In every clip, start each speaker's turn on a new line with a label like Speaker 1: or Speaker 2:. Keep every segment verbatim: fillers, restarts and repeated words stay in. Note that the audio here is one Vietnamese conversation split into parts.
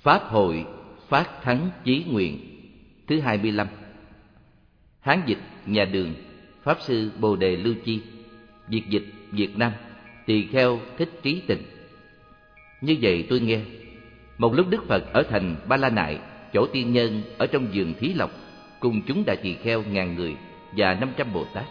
Speaker 1: Pháp hội phát thắng chí nguyện thứ hai mươi lăm. Hán dịch nhà Đường, Pháp sư Bồ Đề Lưu Chi. Việt dịch Việt Nam, Tỳ Kheo Thích Trí Tình. Như vậy tôi nghe, một lúc Đức Phật ở thành Ba La Nại, chỗ tiên nhân ở trong vườn Thí Lộc, cùng chúng đại tỳ kheo ngàn người và năm trăm Bồ Tát.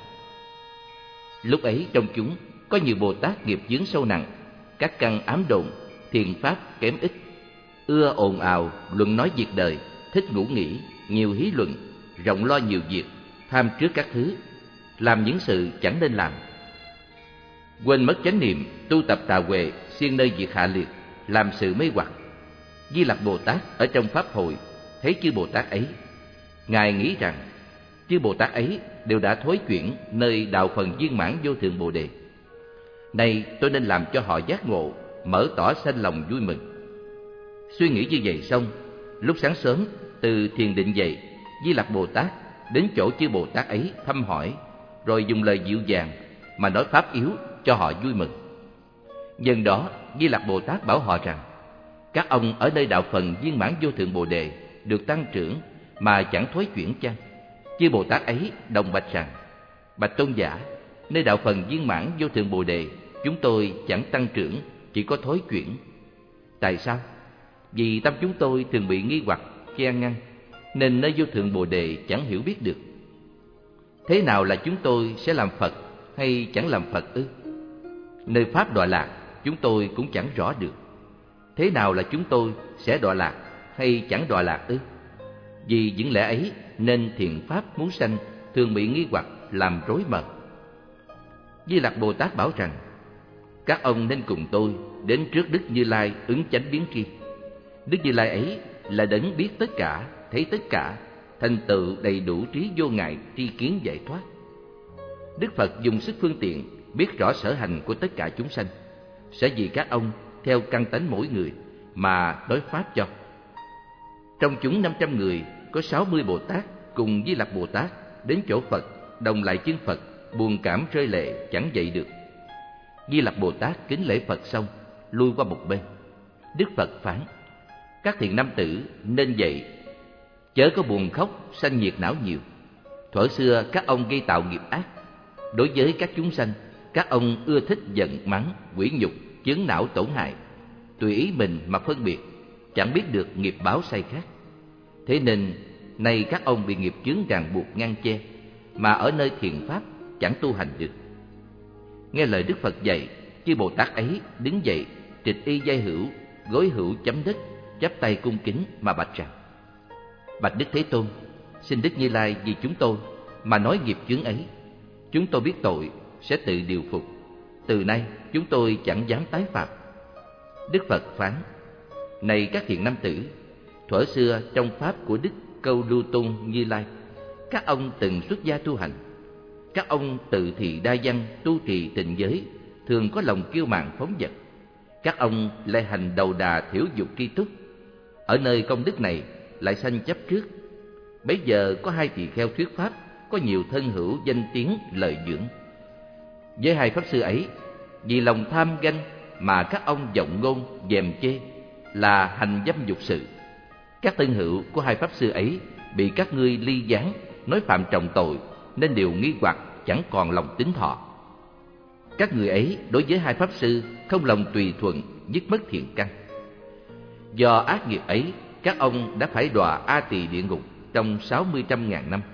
Speaker 1: Lúc ấy trong chúng có nhiều Bồ Tát nghiệp chướng sâu nặng, các căn ám độn, thiền pháp kém ít, ưa ồn ào luận nói việc đời, thích ngủ nghỉ, nhiều hí luận, rộng lo nhiều việc, tham trước các thứ, làm những sự chẳng nên làm. Quên mất chánh niệm, tu tập tà huệ, siêng nơi việc hạ liệt, làm sự mê hoặc. Di Lặc Bồ Tát ở trong pháp hội thấy chư Bồ Tát ấy, ngài nghĩ rằng chư Bồ Tát ấy đều đã thối chuyển nơi đạo phần viên mãn vô thượng Bồ Đề. Nay tôi nên làm cho họ giác ngộ, mở tỏ sanh lòng vui mừng. Suy nghĩ như vậy xong, lúc sáng sớm từ thiền định dậy, Di Lặc Bồ Tát đến chỗ chư Bồ Tát ấy thăm hỏi, rồi dùng lời dịu dàng mà nói pháp yếu cho họ vui mừng. Nhân đó Di Lặc Bồ Tát bảo họ rằng các ông ở nơi đạo phần viên mãn vô thượng Bồ Đề được tăng trưởng mà chẳng thối chuyển chăng? Chư Bồ Tát ấy đồng bạch rằng: bạch tôn giả, nơi đạo phần viên mãn vô thượng Bồ Đề chúng tôi chẳng tăng trưởng, chỉ có thối chuyển. Tại sao? Vì tâm chúng tôi thường bị nghi hoặc, che ngăn, nên nơi vô thượng Bồ Đề chẳng hiểu biết được. Thế nào là chúng tôi sẽ làm Phật hay chẳng làm Phật ư? Nơi pháp đọa lạc chúng tôi cũng chẳng rõ được. Thế nào là chúng tôi sẽ đọa lạc hay chẳng đọa lạc ư? Vì những lẽ ấy nên thiện pháp muốn sanh thường bị nghi hoặc làm rối mờ. Di Lặc Bồ Tát bảo rằng các ông nên cùng tôi đến trước Đức Như Lai ứng chánh biến tri. Đức Như Lai ấy là đấng biết tất cả, thấy tất cả, thành tựu đầy đủ trí vô ngại tri kiến giải thoát. Đức Phật dùng sức phương tiện biết rõ sở hành của tất cả chúng sanh, sẽ vì các ông theo căn tánh mỗi người mà đối pháp cho. Trong chúng năm trăm người có sáu mươi Bồ Tát cùng Di Lặc Bồ Tát đến chỗ Phật, đồng lại chân Phật, buồn cảm rơi lệ chẳng dậy được. Di Lặc Bồ Tát kính lễ Phật xong, lui qua một bên. Đức Phật phán: các thiện nam tử nên dậy, chớ có buồn khóc sanh nhiệt não nhiều. Thuở xưa các ông gây tạo nghiệp ác, đối với các chúng sanh, các ông ưa thích giận mắng, quỷ nhục, chướng não tổn hại, tùy ý mình mà phân biệt, chẳng biết được nghiệp báo sai khác. Thế nên nay các ông bị nghiệp chướng ràng buộc ngăn che, mà ở nơi thiền pháp chẳng tu hành được. Nghe lời Đức Phật dạy, chư Bồ Tát ấy đứng dậy, trịch y giai hữu, gối hữu chấm đất, chắp tay cung kính mà bạch rằng: bạch Đức Thế Tôn, xin Đức Như Lai vì chúng tôi mà nói nghiệp chướng ấy. Chúng tôi biết tội, sẽ tự điều phục. Từ nay chúng tôi chẳng dám tái phạm. Đức Phật phán: này các thiện nam tử, thuở xưa trong pháp của Đức Câu Lưu Tôn Như Lai, các ông từng xuất gia tu hành. Các ông tự thị đa văn, tu trì tịnh giới, thường có lòng kiêu mạn phóng dật. Các ông lại hành đầu đà thiểu dục tri túc. Ở nơi công đức này lại sanh chấp trước. Bấy giờ có hai tỳ kheo thuyết pháp, có nhiều thân hữu danh tiếng lợi dưỡng. Với hai pháp sư ấy, vì lòng tham ganh mà các ông vọng ngôn dèm chê, là hành dâm dục sự. Các thân hữu của hai pháp sư ấy bị các ngươi ly gián, nói phạm trọng tội, nên đều nghi hoặc chẳng còn lòng tín thọ. Các người ấy đối với hai pháp sư không lòng tùy thuận, dứt mất thiện căn. Do ác nghiệp ấy, các ông đã phải đọa A Tỳ địa ngục trong sáu mươi trăm ngàn năm.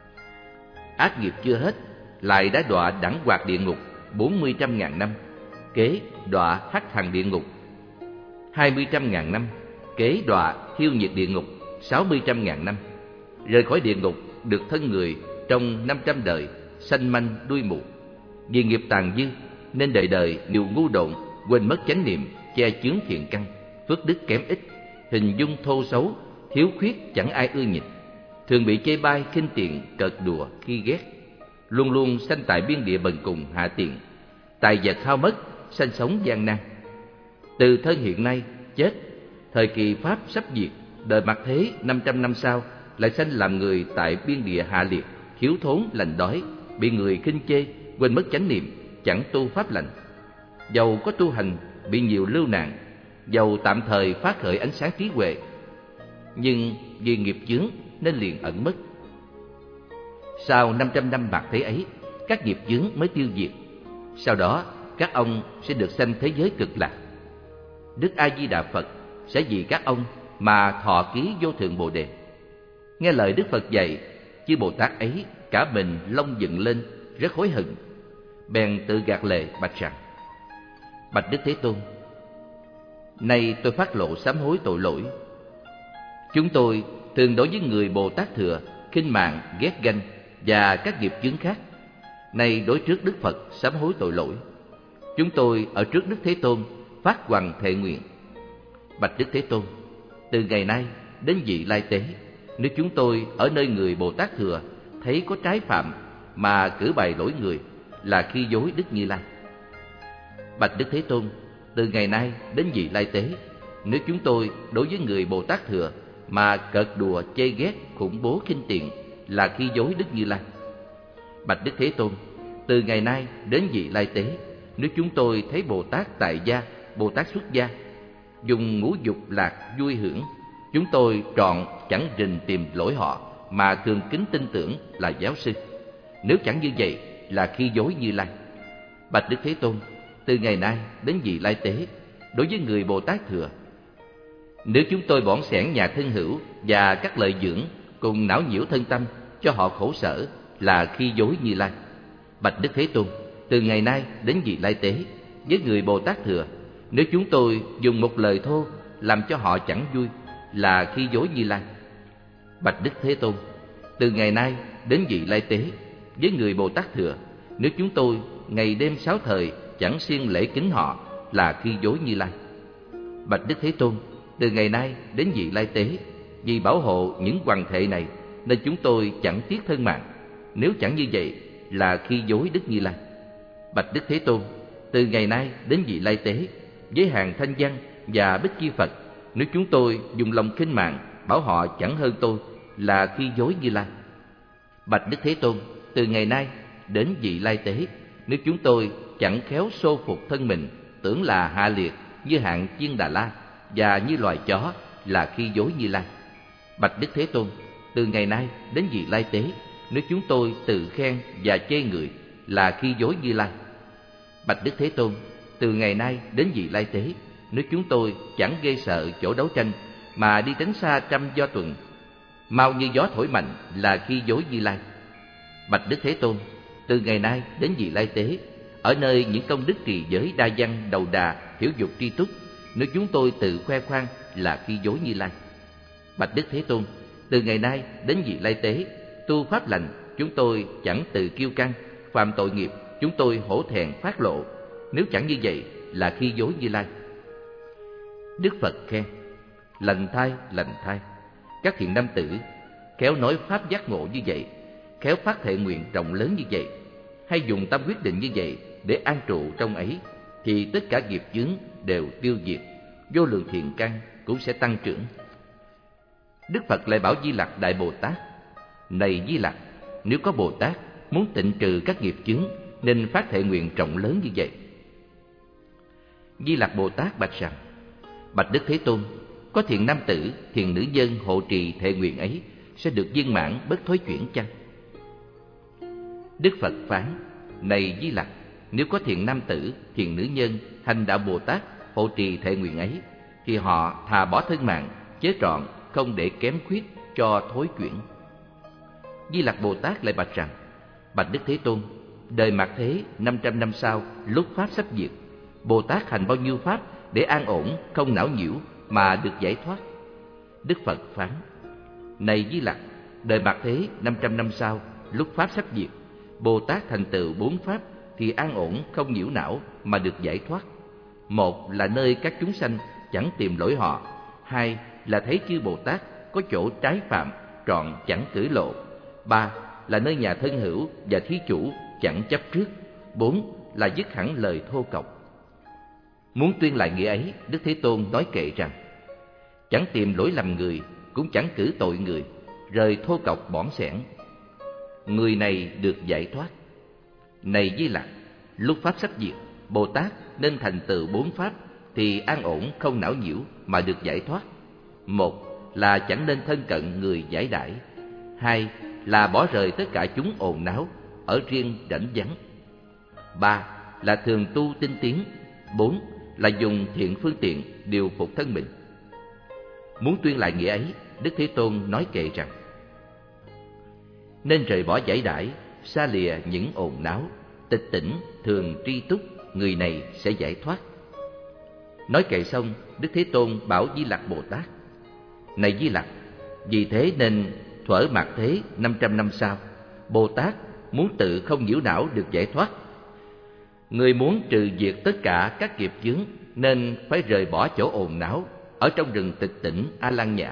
Speaker 1: Ác nghiệp chưa hết, lại đã đọa đẳng hoạt địa ngục bốn mươi trăm ngàn năm, kế đọa hắc thần địa ngục hai mươi trăm ngàn năm, kế đọa thiêu nhiệt địa ngục sáu mươi trăm ngàn năm. Rời khỏi địa ngục được thân người trong năm trăm đời, sanh manh đuôi mù. Vì nghiệp tàn dư nên đời đời đều ngu độn, quên mất chánh niệm, che chướng thiện căn, phước đức kém ít, hình dung thô xấu, thiếu khuyết chẳng ai ưa nhìn, thường bị chê bai khinh tiện, cợt đùa khi ghét, luôn luôn sanh tại biên địa bần cùng hạ tiện, tài vật hao mất, sanh sống gian nan. Từ thân hiện nay chết, thời kỳ pháp sắp diệt, đời mặt thế năm trăm năm sau lại sanh làm người tại biên địa hạ liệt, thiếu thốn lành đói, bị người khinh chê, quên mất chánh niệm, chẳng tu pháp lành. Dầu có tu hành bị nhiều lưu nạn, dầu tạm thời phát khởi ánh sáng trí huệ, nhưng vì nghiệp chướng nên liền ẩn mất. Sau năm trăm năm bạc thế ấy, các nghiệp chướng mới tiêu diệt. Sau đó, các ông sẽ được sanh thế giới cực lạc. Đức A Di Đà Phật sẽ vì các ông mà thọ ký vô thượng Bồ đề. Nghe lời Đức Phật dạy, chư Bồ Tát ấy cả mình lông dựng lên, rất hối hận, bèn tự gạt lệ bạch rằng: Bạch Đức Thế Tôn, nay tôi phát lộ sám hối tội lỗi. Chúng tôi thường đối với người Bồ Tát Thừa khinh mạng, ghét ganh và các nghiệp chướng khác. Nay đối trước Đức Phật sám hối tội lỗi. Chúng tôi ở trước Đức Thế Tôn phát hoằng thệ nguyện: Bạch Đức Thế Tôn, từ ngày nay đến vị lai tế, nếu chúng tôi ở nơi người Bồ Tát Thừa thấy có trái phạm mà cử bày lỗi người, là khi dối Đức Như Lai. Bạch Đức Thế Tôn, từ ngày nay đến vị lai tế, nếu chúng tôi đối với người Bồ Tát Thừa mà cợt đùa, chê ghét, khủng bố, khinh tiền, là khi dối Đức Như Lai. Bạch Đức Thế Tôn, từ ngày nay đến vị lai tế, nếu chúng tôi thấy Bồ Tát tại gia, Bồ Tát xuất gia dùng ngũ dục lạc vui hưởng, chúng tôi trọn chẳng rình tìm lỗi họ mà cường kính tin tưởng là giáo sư. Nếu chẳng như vậy, là khi dối Như Lai. Bạch Đức Thế Tôn, từ ngày nay đến vị lai tế, đối với người Bồ Tát Thừa, nếu chúng tôi bỏng sẻn nhà thân hữu và các lợi dưỡng cùng não nhiễu thân tâm cho họ khổ sở, là khi dối Như Lai. Bạch Đức Thế Tôn, từ ngày nay đến vị lai tế, với người Bồ Tát Thừa, nếu chúng tôi dùng một lời thô làm cho họ chẳng vui, là khi dối Như Lai. Bạch Đức Thế Tôn, từ ngày nay đến vị lai tế, với người Bồ Tát Thừa, nếu chúng tôi ngày đêm sáu thời chẳng siêng lễ kính họ, là khi dối Như Lai. Bạch Đức Thế Tôn, từ ngày nay đến vị lai tế, vì bảo hộ những hoàng thệ này nên chúng tôi chẳng tiếc thân mạng. Nếu chẳng như vậy, là khi dối Đức Như Lai. Bạch Đức Thế Tôn, từ ngày nay đến vị lai tế, với hàng thanh văn và bích chi Phật, nếu chúng tôi dùng lòng khinh mạng bảo họ chẳng hơn tôi, là khi dối Như Lai. Bạch Đức Thế Tôn, từ ngày nay đến vị lai tế, nếu chúng tôi chẳng khéo xô phục thân mình, tưởng là hạ liệt như hạng chiên Đà La và như loài chó, là khi dối Như Lai. Bạch Đức Thế Tôn, từ ngày nay đến vị lai tế, nếu chúng tôi tự khen và chê người, là khi dối Như Lai. Bạch Đức Thế Tôn, từ ngày nay đến vị lai tế, nếu chúng tôi chẳng ghê sợ chỗ đấu tranh mà đi tránh xa trăm do tuần, mau như gió thổi mạnh, là khi dối Như Lai. Bạch Đức Thế Tôn, từ ngày nay đến vị lai tế, ở nơi những công đức trì giới đa văn đầu đà hiểu dục tri túc, nếu chúng tôi tự khoe khoang, là khi dối Như Lai. Bạch Đức Thế Tôn, từ ngày nay đến vị lai tế, tu pháp lành, chúng tôi chẳng tự kiêu căng, phạm tội nghiệp, chúng tôi hổ thẹn phát lộ. Nếu chẳng như vậy, là khi dối Như Lai. Đức Phật khen: Lành thai, lành thai, các thiện nam tử khéo nói pháp giác ngộ như vậy, khéo phát thệ nguyện rộng lớn như vậy, hay dùng tâm quyết định như vậy để an trụ trong ấy, thì tất cả nghiệp chướng đều tiêu diệt, vô lượng thiện căn cũng sẽ tăng trưởng. Đức Phật lại bảo Di Lặc Đại Bồ Tát: Này Di Lặc, nếu có Bồ Tát muốn tịnh trừ các nghiệp chướng, nên phát thệ nguyện rộng lớn như vậy. Di Lặc Bồ Tát bạch rằng: Bạch Đức Thế Tôn, có thiện nam tử, thiện nữ nhân hộ trì thệ nguyện ấy, sẽ được viên mãn bất thối chuyển chăng? Đức Phật phán: Này Di Lặc, nếu có thiện nam tử, thiện nữ nhân hành đạo Bồ Tát hộ trì thệ nguyện ấy, thì họ thà bỏ thân mạng, chế trọn, không để kém khuyết cho thối chuyển. Di Lặc Bồ Tát lại bạch rằng: Bạch Đức Thế Tôn, đời mạt thế năm trăm năm sau, lúc pháp sắp diệt, Bồ Tát hành bao nhiêu pháp để an ổn, không não nhiễu mà được giải thoát? Đức Phật phán: Này Di Lặc, đời mạt thế năm trăm năm sau, lúc pháp sắp diệt, Bồ Tát thành tựu bốn pháp thì an ổn, không nhiễu não mà được giải thoát. Một là nơi các chúng sanh chẳng tìm lỗi họ. Hai là thấy chư Bồ Tát có chỗ trái phạm, trọn chẳng cử lộ. Ba là nơi nhà thân hữu và thí chủ chẳng chấp trước. Bốn là dứt hẳn lời thô cộc. Muốn tuyên lại nghĩa ấy, Đức Thế Tôn nói kệ rằng: Chẳng tìm lỗi lầm người, cũng chẳng cử tội người, rời thô cộc bỏng sẻn, người này được giải thoát. Này Di Lặc, lúc pháp sắp diệt, Bồ Tát nên thành tựu bốn pháp thì an ổn, không não nhiễu mà được giải thoát. Một là chẳng nên thân cận người giải đãi. Hai là bỏ rời tất cả chúng ồn náo, ở riêng rảnh vắng. Ba là thường tu tinh tiến. Bốn là dùng thiện phương tiện điều phục thân mình. Muốn tuyên lại nghĩa ấy, Đức Thế Tôn nói kệ rằng: nên rời bỏ giải đãi, xa lìa những ồn náo, tịch tỉnh, thường tri túc, người này sẽ giải thoát. Nói kệ xong, Đức Thế Tôn bảo Di Lặc Bồ Tát: này Di Lặc, vì thế nên thuở mạt thế năm trăm năm sau, Bồ Tát muốn tự không nhiễu não được giải thoát. Người muốn trừ diệt tất cả các nghiệp chướng nên phải rời bỏ chỗ ồn náo, ở trong rừng tịch tỉnh A Lăng Nhã.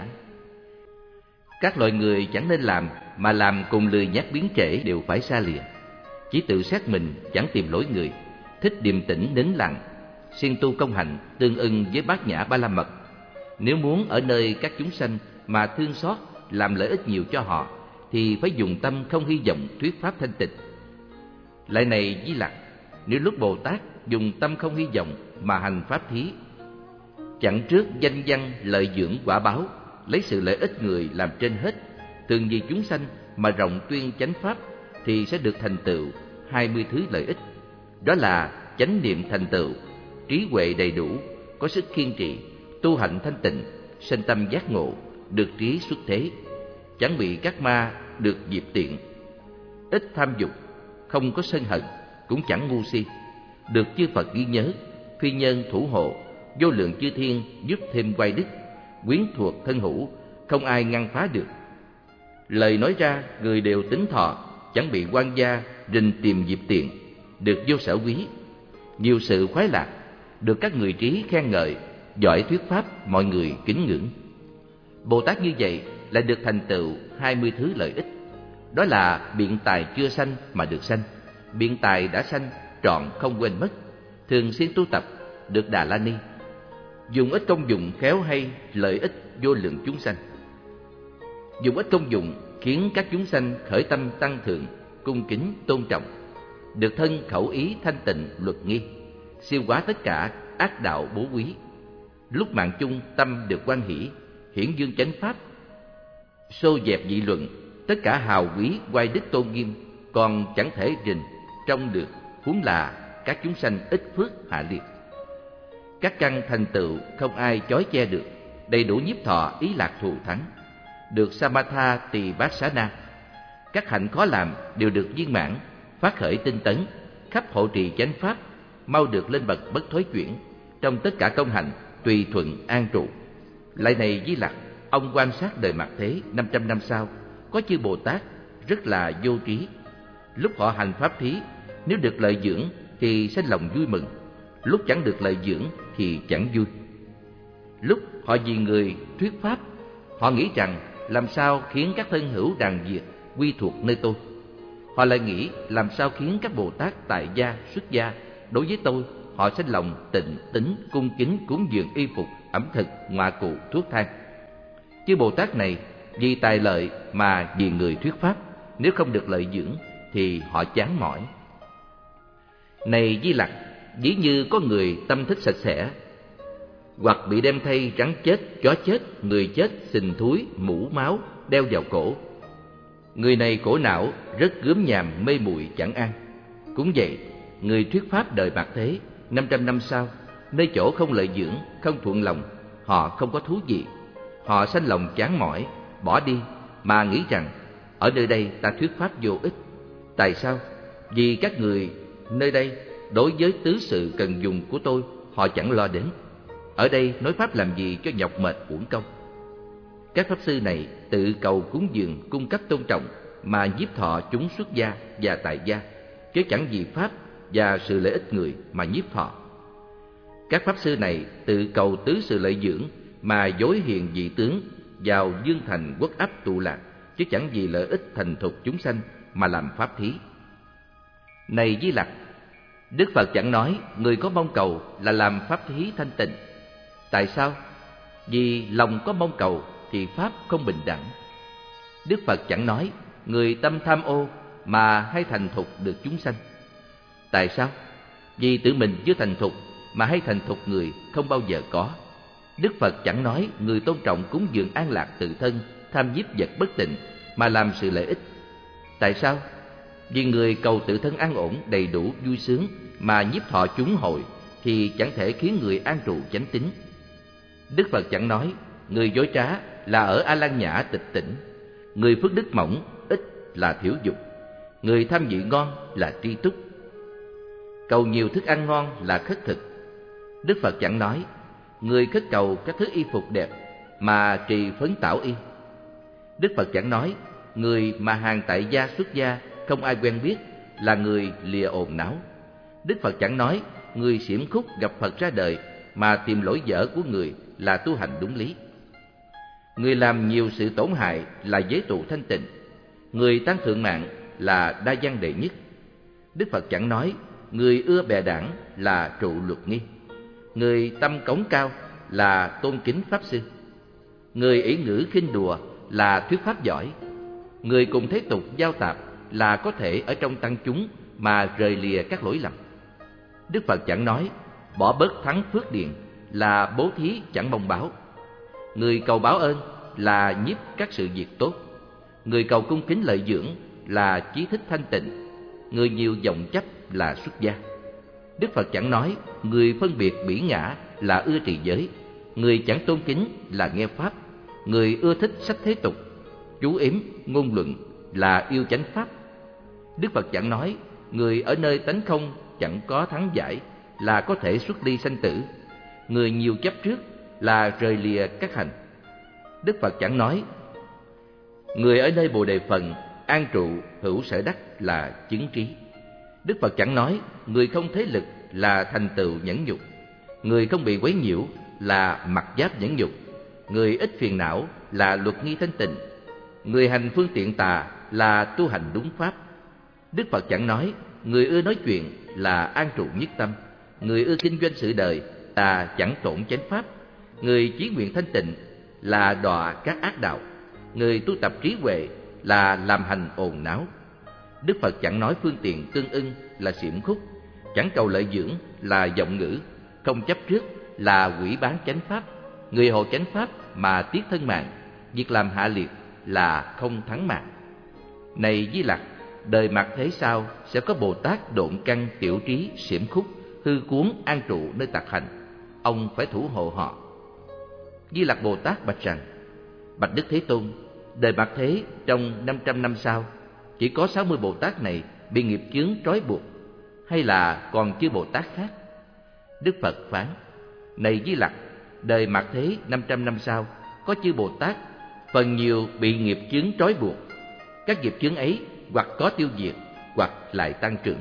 Speaker 1: Các loại người chẳng nên làm, mà làm cùng lười nhác biến trễ đều phải xa lìa. Chỉ tự xét mình, chẳng tìm lỗi người, thích điềm tĩnh nín lặng, siêng tu công hạnh tương ưng với bát nhã ba la mật. Nếu muốn ở nơi các chúng sanh mà thương xót, làm lợi ích nhiều cho họ, thì phải dùng tâm không hy vọng thuyết pháp thanh tịnh. Lại này Di Lặc, nếu lúc Bồ Tát dùng tâm không hy vọng mà hành pháp thí, chẳng trước danh văn lợi dưỡng quả báo, lấy sự lợi ích người làm trên hết, thường vì chúng sanh mà rộng tuyên chánh pháp, thì sẽ được thành tựu hai mươi thứ lợi ích. Đó là chánh niệm thành tựu, trí huệ đầy đủ, có sức kiên trì, tu hạnh thanh tịnh, sanh tâm giác ngộ, được trí xuất thế, chẳng bị các ma được diệp tiện, ít tham dục, không có sân hận, cũng chẳng ngu si, được chư Phật ghi nhớ, phi nhân thủ hộ, vô lượng chư thiên giúp thêm quay đức, quyến thuộc thân hữu, không ai ngăn phá được. Lời nói ra người đều tính thọ, chẳng bị quan gia rình tìm diệp tiện, được vô sở quý, nhiều sự khoái lạc, được các người trí khen ngợi, giỏi thuyết pháp mọi người kính ngưỡng. Bồ Tát như vậy là được thành tựu hai mươi thứ lợi ích. Đó là biện tài chưa sanh mà được sanh, biện tài đã sanh trọn không quên mất, thường xuyên tu tập, được Đà La Ni, dùng ít công dụng khéo hay, lợi ích vô lượng chúng sanh. Dùng ít công dụng khiến các chúng sanh khởi tâm tăng thượng, cung kính tôn trọng, được thân khẩu ý thanh tịnh luật nghi, siêu quá tất cả ác đạo bố quý. Lúc mạng chung tâm được quan hỷ, hiển dương chánh pháp, xô dẹp dị luận, tất cả hào quý oai đức tôn nghiêm, còn chẳng thể rình trong được, huống là các chúng sanh ít phước hạ liệt. Các căn thành tựu không ai chói che được, đầy đủ nhiếp thọ ý lạc thù thắng, được Samatha Tỳ Bát Xá Na. Các hạnh khó làm đều được viên mãn, phát khởi tinh tấn, khắp hộ trì chánh pháp, mau được lên bậc bất thối chuyển, trong tất cả công hạnh tùy thuận an trụ. Lại này Di Lặc, ông quan sát đời mạt thế năm trăm năm sau, có chư Bồ Tát rất là vô trí. Lúc họ hành pháp thí, nếu được lợi dưỡng thì sinh lòng vui mừng, lúc chẳng được lợi dưỡng thì chẳng vui. Lúc họ vì người thuyết pháp, họ nghĩ rằng làm sao khiến các thân hữu đàn diệt quy thuộc nơi tôi. Họ lại nghĩ làm sao khiến các Bồ Tát tại gia, xuất gia đối với tôi, họ sinh lòng tịnh tín, cung kính, cúng dường y phục, ẩm thực, ngoại cụ, thuốc thang. Chư Bồ Tát này vì tài lợi mà vì người thuyết pháp, nếu không được lợi dưỡng thì họ chán mỏi. Này Di Lặc, ví như có người tâm thích sạch sẽ, hoặc bị đem thay rắn chết, chó chết, người chết, sình thúi, mũ máu đeo vào cổ. Người này khổ não, rất gớm nhàm, mê muội chẳng an. Cũng vậy, người thuyết pháp đời mạt thế năm trăm năm sau, nơi chỗ không lợi dưỡng, không thuận lòng, họ không có thú gì, họ sanh lòng chán mỏi, bỏ đi, mà nghĩ rằng ở nơi đây ta thuyết pháp vô ích. Tại sao? Vì các người nơi đây đối với tứ sự cần dùng của tôi họ chẳng lo đến. Ở đây nói pháp làm gì cho nhọc mệt uổng công. Các pháp sư này tự cầu cúng dường, cung cấp tôn trọng mà nhiếp thọ chúng xuất gia và tại gia, chứ chẳng vì pháp và sự lợi ích người mà nhiếp thọ. Các pháp sư này tự cầu tứ sự lợi dưỡng mà dối hiền dị tướng vào dương thành quốc áp tụ lạc, chứ chẳng vì lợi ích thành thục chúng sanh mà làm pháp thí. Này Di Lặc, Đức Phật chẳng nói người có mong cầu là làm pháp thí thanh tịnh. Tại sao? Vì lòng có mong cầu thì pháp không bình đẳng. Đức Phật chẳng nói người tâm tham ô mà hay thành thục được chúng sanh. Tại sao? Vì tự mình chưa thành thục mà hay thành thục người không bao giờ có. Đức Phật chẳng nói người tôn trọng cúng dường an lạc tự thân, tham nhiếp vật bất tịnh mà làm sự lợi ích. Tại sao? Vì người cầu tự thân an ổn, đầy đủ, vui sướng mà nhiếp thọ chúng hội thì chẳng thể khiến người an trụ chánh tín. Đức Phật chẳng nói người dối trá là ở A Lan Nhã tịch tỉnh, người phước đức mỏng ít là thiểu dục, người tham vị ngon là tri túc, cầu nhiều thức ăn ngon là khất thực. Đức Phật chẳng nói người khất cầu các thứ y phục đẹp mà trì phấn tảo y. Đức Phật chẳng nói người mà hàng tại gia xuất gia không ai quen biết là người lìa ồn náo. Đức Phật chẳng nói người xiểm khúc gặp Phật ra đời mà tìm lỗi dở của người là tu hành đúng lý. Người làm nhiều sự tổn hại là giới tụ thanh tịnh, người tăng thượng mạng là đa văn đệ nhất. Đức Phật chẳng nói người ưa bè đảng là trụ luật nghi, người tâm cống cao là tôn kính pháp sư, người ỷ ngữ khinh đùa là thuyết pháp giỏi, người cùng thế tục giao tạp là có thể ở trong tăng chúng mà rời lìa các lỗi lầm. Đức Phật chẳng nói bỏ bớt thắng phước điền là bố thí chẳng mong báo, người cầu báo ơn là nhiếp các sự việc tốt, người cầu cung kính lợi dưỡng là chí thích thanh tịnh, người nhiều vọng chấp là xuất gia. Đức Phật chẳng nói người phân biệt bỉ ngã là ưa trì giới, người chẳng tôn kính là nghe pháp, người ưa thích sách thế tục, chú yếm ngôn luận là yêu chánh pháp. Đức Phật chẳng nói người ở nơi tánh không chẳng có thắng giải là có thể xuất ly sanh tử, người nhiều chấp trước là rời lìa các hành. Đức Phật chẳng nói người ở nơi Bồ Đề Phần an trụ hữu sở đắc là chứng trí. Đức Phật chẳng nói người không thế lực là thành tựu nhẫn nhục, người không bị quấy nhiễu là mặc giáp nhẫn nhục, người ít phiền não là luật nghi thanh tịnh, người hành phương tiện tà là tu hành đúng pháp. Đức Phật chẳng nói người ưa nói chuyện là an trụ nhất tâm, người ưa kinh doanh sự đời ta chẳng tổn chánh pháp, người chí nguyện thanh tịnh là đọa các ác đạo, người tu tập trí huệ là làm hành ồn náo. Đức Phật chẳng nói phương tiện tương ưng là xiểm khúc, chẳng cầu lợi dưỡng là vọng ngữ, không chấp trước là quỷ bán chánh pháp, người hộ chánh pháp mà tiếc thân mạng, việc làm hạ liệt là không thắng mạng. Này Di Lặc, đời mặt thế sau sẽ có Bồ Tát độn căn tiểu trí xiểm khúc hư cuốn an trụ nơi tạc hành, ông phải thủ hộ họ. Di Lặc Bồ Tát bạch rằng: Bạch Đức Thế Tôn, đời mặt thế trong năm trăm năm sau chỉ có sáu mươi Bồ Tát này bị nghiệp chướng trói buộc, hay là còn chư Bồ Tát khác? Đức Phật phán: Này Di Lặc, đời mặt thế năm trăm năm sau có chư Bồ Tát phần nhiều bị nghiệp chướng trói buộc, các nghiệp chướng ấy hoặc có tiêu diệt hoặc lại tăng trưởng.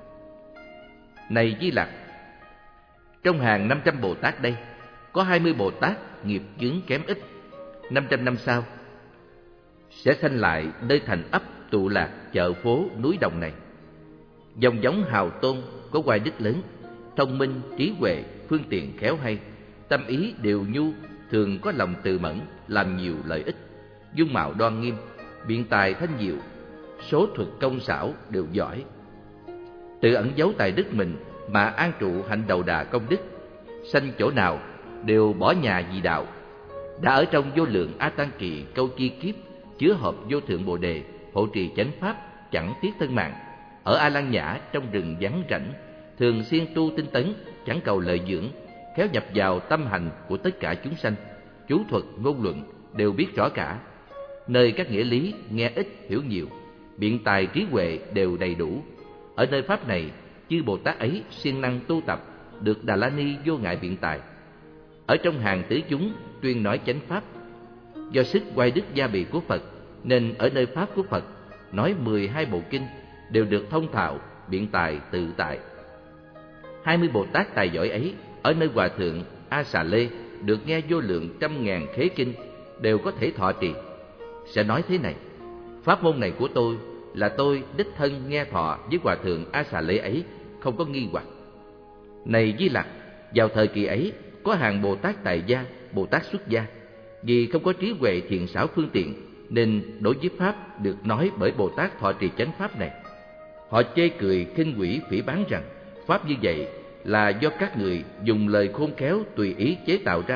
Speaker 1: Này Di Lặc, trong hàng năm trăm Bồ Tát đây có hai mươi Bồ Tát nghiệp chướng kém ít, năm trăm năm sau sẽ sanh lại nơi thành ấp tụ lạc chợ phố núi đồng này. Dòng giống hào tôn có oai đức lớn, thông minh trí huệ, phương tiện khéo hay, tâm ý đều nhu, thường có lòng từ mẫn, làm nhiều lợi ích, dung mạo đoan nghiêm, biện tài thanh diệu, số thuật công xảo đều giỏi, tự ẩn giấu tài đức mình mà an trụ hạnh đầu đà công đức, sanh chỗ nào đều bỏ nhà vì đạo, đã ở trong vô lượng A Tăng Kỳ câu chi kiếp chứa hộp vô thượng Bồ Đề, hộ trì chánh pháp, chẳng tiếc thân mạng, ở A Lan Nhã trong rừng vắng rảnh, thường xuyên tu tinh tấn, chẳng cầu lợi dưỡng, khéo nhập vào tâm hành của tất cả chúng sanh, chú thuật ngôn luận đều biết rõ cả, nơi các nghĩa lý nghe ít hiểu nhiều, biện tài trí huệ đều đầy đủ. Ở nơi pháp này, chư Bồ Tát ấy siêng năng tu tập, được Đà La Ni vô ngại biện tài. Ở trong hàng tứ chúng tuyên nói chánh pháp, do sức oai đức gia bị của Phật, nên ở nơi pháp của Phật nói mười hai bộ kinh đều được thông thạo, biện tài tự tại. Hai mươi Bồ Tát tài giỏi ấy ở nơi Hòa thượng A Xà Lê được nghe vô lượng trăm ngàn khế kinh đều có thể thọ trì. Sẽ nói thế này: pháp môn này của tôi là tôi đích thân nghe thọ với Hòa thượng A Xà Lê ấy, không có nghi hoặc. Này Di Lặc, vào thời kỳ ấy có hàng Bồ Tát tại gia, Bồ Tát xuất gia, vì không có trí huệ thiện xảo phương tiện, nên đối với pháp được nói bởi Bồ Tát thọ trì chánh pháp này, họ chê cười khinh quỷ phỉ báng rằng pháp như vậy là do các người dùng lời khôn khéo tùy ý chế tạo ra,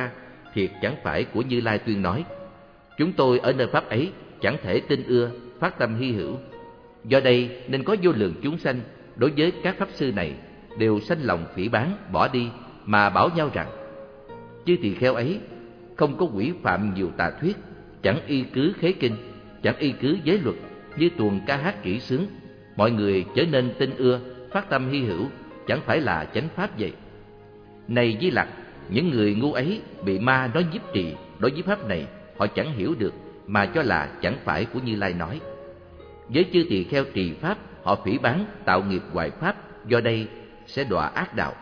Speaker 1: thiệt chẳng phải của Như Lai tuyên nói. Chúng tôi ở nơi pháp ấy chẳng thể tin ưa, phát tâm hy hữu. Do đây nên có vô lượng chúng sanh đối với các pháp sư này đều sanh lòng phỉ báng, bỏ đi, mà bảo nhau rằng: chư tỳ kheo ấy không có quỷ phạm nhiều tà thuyết, chẳng y cứ khế kinh, chẳng y cứ giới luật, như tuồng ca hát kỹ sướng. Mọi người trở nên tin ưa, phát tâm hy hữu, chẳng phải là chánh pháp vậy. Này Di Lặc, những người ngu ấy bị ma nói nhiếp trì đối với pháp này, họ chẳng hiểu được mà cho là chẳng phải của Như Lai nói. Với chư tỳ kheo trì pháp, họ phỉ báng tạo nghiệp hoại pháp, do đây sẽ đọa ác đạo.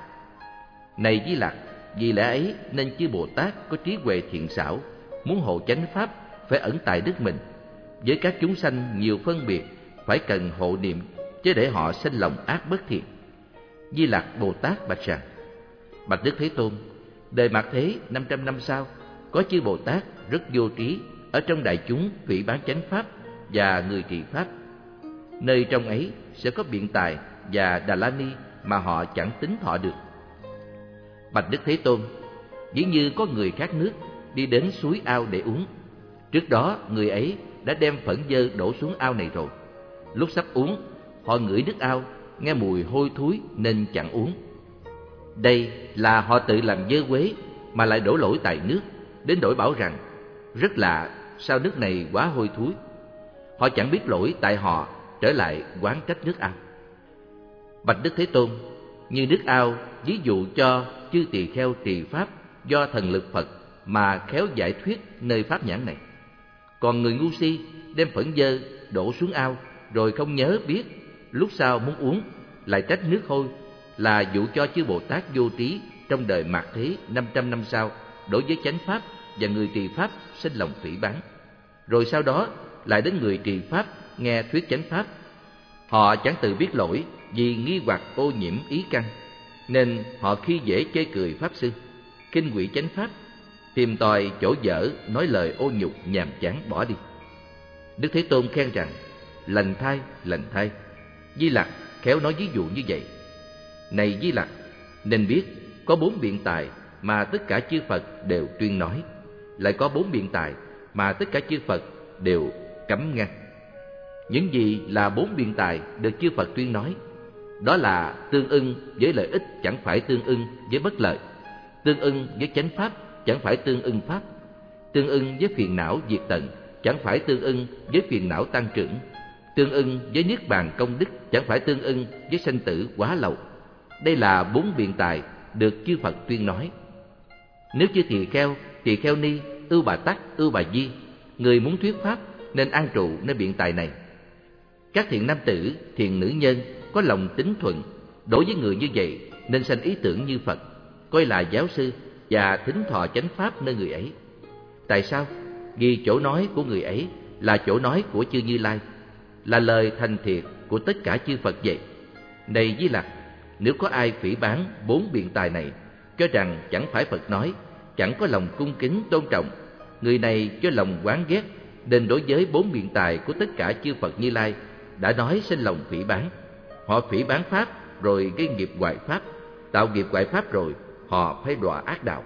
Speaker 1: Này Di Lặc, vì lẽ ấy nên chư Bồ Tát có trí huệ thiện xảo, muốn hộ chánh pháp phải ẩn tại đức mình. Với các chúng sanh nhiều phân biệt, phải cần hộ niệm, chứ để họ sinh lòng ác bất thiện. Di Lặc Bồ Tát bạch rằng: bạch Đức Thế Tôn, đời Mạt Thế năm trăm năm sau, có chư Bồ Tát rất vô trí ở trong đại chúng phỉ báng chánh pháp và người trì pháp. Nơi trong ấy sẽ có biện tài và Đà La Ni mà họ chẳng tính thọ được. Bạch Đức Thế Tôn, ví như có người khát nước đi đến suối ao để uống. Trước đó người ấy đã đem phẫn dơ đổ xuống ao này rồi. Lúc sắp uống, họ ngửi nước ao, nghe mùi hôi thối nên chẳng uống. Đây là họ tự làm dơ quế mà lại đổ lỗi tại nước, đến đổi bảo rằng: rất lạ, sao nước này quá hôi thối. Họ chẳng biết lỗi tại họ trở lại oán trách nước ao. Bạch Đức Thế Tôn, như nước ao ví dụ cho chư tỳ kheo trì pháp do thần lực Phật mà khéo giải thuyết nơi pháp nhãn này. Còn người ngu si đem phẫn dơ đổ xuống ao rồi không nhớ biết, lúc sau muốn uống lại trách nước hôi, là dụ cho chư Bồ Tát vô trí trong đời Mạt Thế năm trăm năm sau đối với chánh pháp và người trì pháp sinh lòng phỉ báng. Rồi sau đó lại đến người trì pháp nghe thuyết chánh pháp. Họ chẳng tự biết lỗi vì nghi hoặc ô nhiễm ý căn, nên họ khi dễ chê cười pháp sư, khinh hủy chánh pháp, tìm tòi chỗ dở, nói lời ô nhục nhàm chán bỏ đi. Đức Thế Tôn khen rằng: lành thay, lành thay. Di Lặc khéo nói ví dụ như vậy. Này Di Lặc, nên biết có bốn biện tài mà tất cả chư Phật đều tuyên nói, lại có bốn biện tài mà tất cả chư Phật đều cấm ngăn. Những gì là bốn biện tài được chư Phật tuyên nói? Đó là tương ưng với lợi ích chẳng phải tương ưng với bất lợi, tương ưng với chánh pháp chẳng phải tương ưng pháp, tương ưng với phiền não diệt tận chẳng phải tương ưng với phiền não tăng trưởng, tương ưng với niết bàn công đức chẳng phải tương ưng với sanh tử quá lậu. Đây là bốn biện tài được chư Phật tuyên nói. Nếu chư tỳ kheo, tỳ kheo ni, ưu bà tắc, ưu bà di, người muốn thuyết pháp nên an trụ nơi biện tài này. Các thiện nam tử, thiện nữ nhân có lòng tín thuận, đối với người như vậy nên sanh ý tưởng như Phật, coi là giáo sư và thính thọ chánh pháp nơi người ấy. Tại sao? Vì chỗ nói của người ấy là chỗ nói của chư Như Lai, là lời thành thiệt của tất cả chư Phật vậy. Này Di Lặc, nếu có ai phỉ báng bốn biện tài này, cho rằng chẳng phải Phật nói, chẳng có lòng cung kính tôn trọng, người này cho lòng oán ghét, nên đối với bốn biện tài của tất cả chư Phật Như Lai đã nói sinh lòng phỉ báng. Họ phỉ báng pháp rồi gây nghiệp hoại pháp, tạo nghiệp hoại pháp rồi họ phải đọa ác đạo.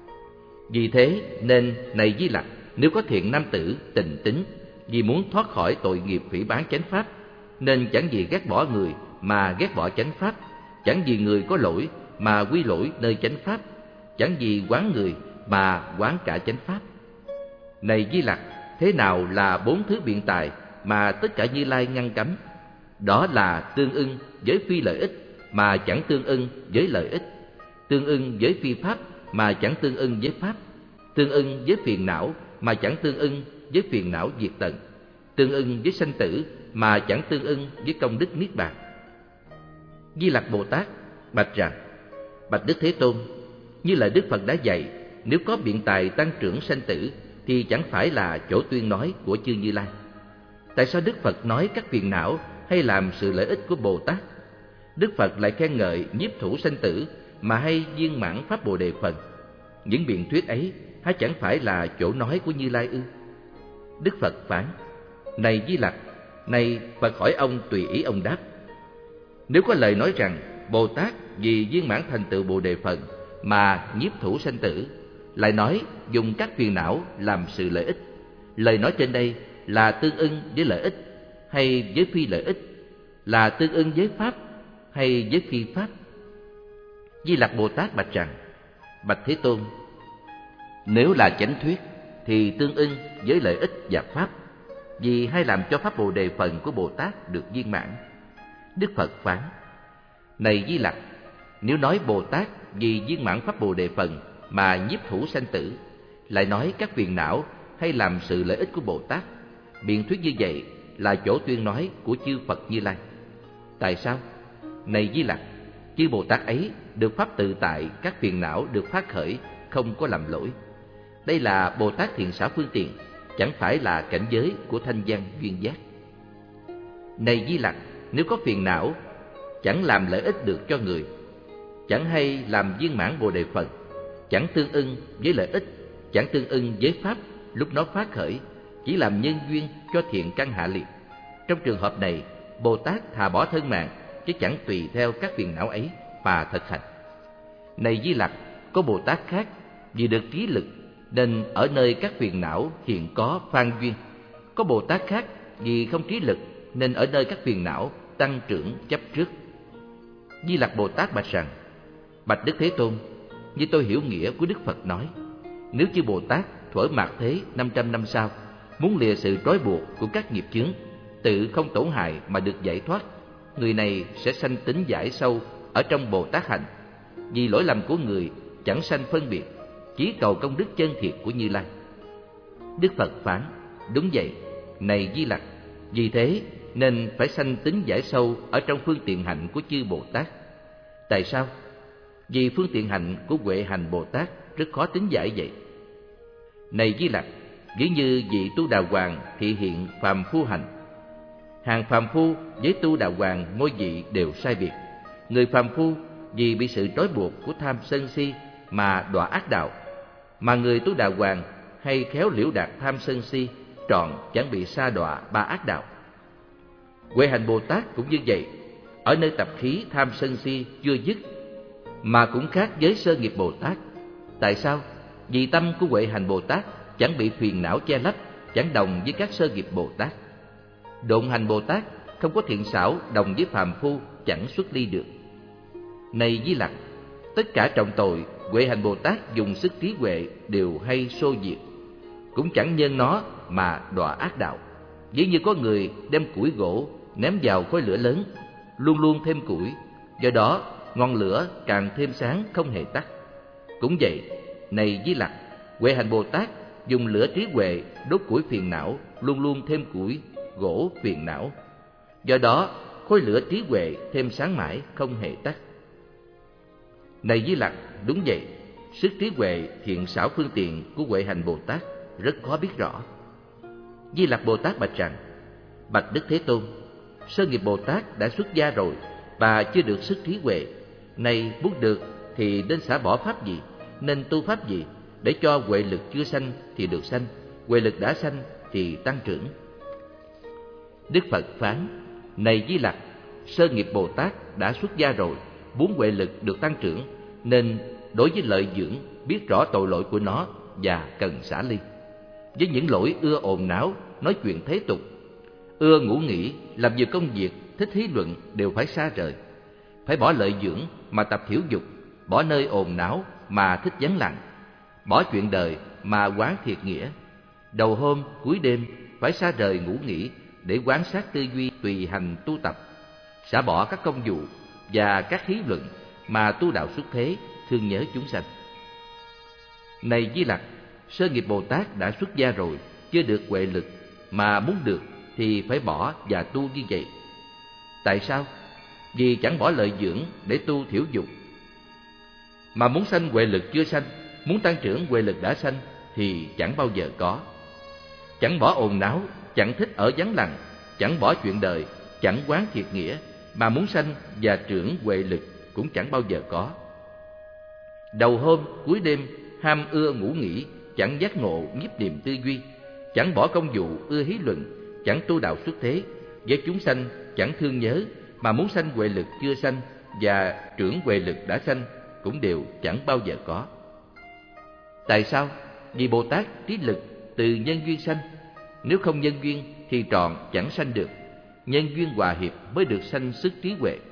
Speaker 1: Vì thế nên này Di Lặc, nếu có thiện nam tử tình tín vì muốn thoát khỏi tội nghiệp phỉ báng chánh pháp, nên chẳng vì ghét bỏ người mà ghét bỏ chánh pháp, chẳng vì người có lỗi mà quy lỗi nơi chánh pháp, chẳng vì oán người mà oán cả chánh pháp. Này Di Lặc, thế nào là bốn thứ biện tài mà tất cả Như Lai ngăn cấm? Đó là tương ưng với phi lợi ích mà chẳng tương ưng với lợi ích, tương ưng với phi pháp mà chẳng tương ưng với pháp, tương ưng với phiền não mà chẳng tương ưng với phiền não diệt tận, tương ưng với sanh tử mà chẳng tương ưng với công đức niết bàn. Di Lặc Bồ Tát bạch rằng: bạch Đức Thế Tôn, như lời Đức Phật đã dạy, nếu có biện tài tăng trưởng sanh tử thì chẳng phải là chỗ tuyên nói của chư Như Lai. Tại sao Đức Phật nói các phiền não hay làm sự lợi ích của Bồ Tát? Đức Phật lại khen ngợi nhiếp thủ sanh tử mà hay viên mãn pháp Bồ Đề phần. Những biện thuyết ấy há chẳng phải là chỗ nói của Như Lai ư? Đức Phật phán: này Di Lặc, này Phật hỏi ông tùy ý ông đáp. Nếu có lời nói rằng Bồ Tát vì viên mãn thành tựu Bồ Đề phần mà nhiếp thủ sanh tử, lại nói dùng các phiền não làm sự lợi ích. Lời nói trên đây là tương ưng với lợi ích hay với phi lợi ích, là tương ưng với pháp hay với phi pháp? Di Lặc Bồ Tát bạch rằng: Bạch Thế Tôn, nếu là chánh thuyết thì tương ưng với lợi ích và pháp, vì hay làm cho pháp Bồ Đề phần của Bồ Tát được viên mãn. Đức Phật phán: Này Di Lặc, nếu nói Bồ Tát vì viên mãn pháp Bồ Đề phần mà nhiếp thủ sanh tử, lại nói các phiền não hay làm sự lợi ích của Bồ Tát, biện thuyết như vậy là chỗ tuyên nói của chư Phật Như Lai. Tại sao? Này Di Lặc, chư Bồ Tát ấy được pháp tự tại, các phiền não được phát khởi, không có lầm lỗi. Đây là Bồ Tát thiện xảo phương tiện, chẳng phải là cảnh giới của thanh văn duyên giác. Này Di Lặc, nếu có phiền não chẳng làm lợi ích được cho người, chẳng hay làm viên mãn Bồ Đề phần, chẳng tương ưng với lợi ích, chẳng tương ưng với pháp lúc nó phát khởi, chỉ làm nhân duyên cho thiện căn hạ liệt. Trong trường hợp này, Bồ Tát thà bỏ thân mạng, chứ chẳng tùy theo các phiền não ấy mà thực hành. Này Di Lặc, có Bồ Tát khác vì được trí lực nên ở nơi các phiền não hiện có phan duyên. Có Bồ Tát khác vì không trí lực nên ở nơi các phiền não tăng trưởng chấp trước. Di Lặc Bồ Tát bạch rằng: Bạch Đức Thế Tôn, như tôi hiểu nghĩa của Đức Phật nói, nếu chư Bồ Tát thuở mạt thế năm trăm năm sau muốn lìa sự trói buộc của các nghiệp chướng, tự không tổn hại mà được giải thoát, người này sẽ sanh tính giải sâu ở trong Bồ Tát hạnh. Vì lỗi lầm của người chẳng sanh phân biệt, chỉ cầu công đức chân thiệt của Như Lai. Đức Phật phán: Đúng vậy, này Di Lặc, vì thế nên phải sanh tính giải sâu ở trong phương tiện hạnh của chư Bồ Tát. Tại sao? Vì phương tiện hạnh của Huệ Hành Bồ Tát rất khó tính giải vậy. Này Di Lặc, ví như vị Tu Đà Hoàng thị hiện phàm phu hành. Hàng phàm phu với Tu Đà Hoàng ngôi vị đều sai biệt. Người phàm phu vì bị sự trói buộc của tham sân si mà đọa ác đạo, mà người Tu Đà Hoàng hay khéo liễu đạt tham sân si, trọn chẳng bị sa đọa ba ác đạo. Huệ Hành Bồ Tát cũng như vậy, ở nơi tập khí tham sân si chưa dứt, mà cũng khác với Sơ Nghiệp Bồ Tát. Tại sao? Vì tâm của Huệ Hành Bồ Tát chẳng bị phiền não che lấp, chẳng đồng với các Sơ Nghiệp Bồ Tát. Độn Hành Bồ Tát không có thiện xảo đồng với phàm phu, chẳng xuất ly được. Này Di Lặc, tất cả trọng tội Huệ Hành Bồ Tát dùng sức trí huệ đều hay xô diệt, cũng chẳng nhân nó mà đọa ác đạo. Ví như có người đem củi gỗ ném vào khối lửa lớn, luôn luôn thêm củi, do đó ngọn lửa càng thêm sáng, không hề tắt. Cũng vậy, này Di Lặc, Huệ Hành Bồ Tát dùng lửa trí huệ đốt củi phiền não, luôn luôn thêm củi gỗ phiền não, do đó khối lửa trí huệ thêm sáng mãi, không hề tắt. Này Di Lặc, đúng vậy, sức trí huệ thiện xảo phương tiện của Huệ Hành Bồ Tát rất khó biết rõ. Di Lặc Bồ Tát bạch rằng: Bạch Đức Thế Tôn, Sơ Nghiệp Bồ Tát đã xuất gia rồi và chưa được sức trí huệ. Này muốn được thì nên xả bỏ pháp gì, nên tu pháp gì, để cho huệ lực chưa sanh thì được sanh, huệ lực đã sanh thì tăng trưởng. Đức Phật phán: Này Di Lặc, Sơ Nghiệp Bồ Tát đã xuất gia rồi, muốn huệ lực được tăng trưởng, nên đối với lợi dưỡng biết rõ tội lỗi của nó và cần xả ly. Với những lỗi ưa ồn náo, nói chuyện thế tục, ưa ngủ nghỉ, làm nhiều công việc, thích thí luận đều phải xa rời. Phải bỏ lợi dưỡng mà tập thiểu dục, bỏ nơi ồn náo mà thích vắng lặng, bỏ chuyện đời mà quán thiệt nghĩa. Đầu hôm cuối đêm phải xa rời ngủ nghỉ để quán sát tư duy, tùy hành tu tập, xả bỏ các công vụ và các thí luận mà tu đạo xuất thế, thương nhớ chúng sanh. Này Di Lặc, Sơ Nghiệp Bồ Tát đã xuất gia rồi, chưa được huệ lực, mà muốn được thì phải bỏ và tu như vậy. Tại sao? Vì chẳng bỏ lợi dưỡng để tu thiểu dục, mà muốn sanh huệ lực chưa sanh, muốn tăng trưởng huệ lực đã sanh thì chẳng bao giờ có. Chẳng bỏ ồn náo, chẳng thích ở vắng lặng, chẳng bỏ chuyện đời, chẳng quán thiệt nghĩa, mà muốn sanh và trưởng huệ lực cũng chẳng bao giờ có. Đầu hôm cuối đêm ham ưa ngủ nghỉ, chẳng giác ngộ nhiếp niệm tư duy, chẳng bỏ công vụ ưa hí luận, chẳng tu đạo xuất thế, với chúng sanh chẳng thương nhớ, mà muốn sanh huệ lực chưa sanh và trưởng huệ lực đã sanh cũng đều chẳng bao giờ có. Tại sao? Vì Bồ Tát trí lực từ nhân duyên sanh. Nếu không nhân duyên thì trọn chẳng sanh được. Nhân duyên hòa hiệp mới được sanh sức trí huệ.